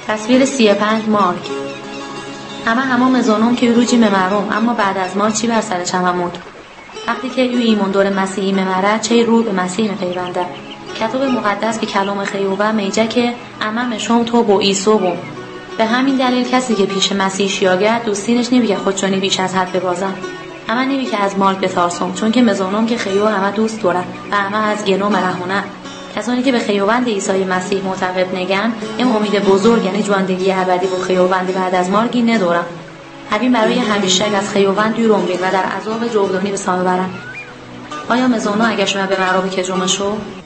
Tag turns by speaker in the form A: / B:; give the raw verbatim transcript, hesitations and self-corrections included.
A: تصویر سی و پنج مارک. همه همه مزونوم که روجی ممرم، اما بعد از ما چی بر سر چممود؟ وقتی که او ایمون دور مسیحی ممره چه رو به مسیح میپیونده. کتاب مقدس به کلام خیوبه میگه که امم شوم تو با ایسو بوم. به همین دلیل کسی که پیش مسیح شیاگه دوستینش نمیگه خودشونی بیش از حد ببازن. همه نمی که از مارک بترسم، چون که مزونوم که خیو همه دوست داره و همه از گنوم رهونه. کسانی که به خیوبند عیسی مسیح معتقد نگن این امید بزرگ یعنی جواندگی ابدی و خیوبند بعد از مرگی ندارن. همین برای همیشه از خیوبند دور میرن و در عذاب جاودانی به سامه برن. آیا مزونو اگه شما به مرا بکجومشو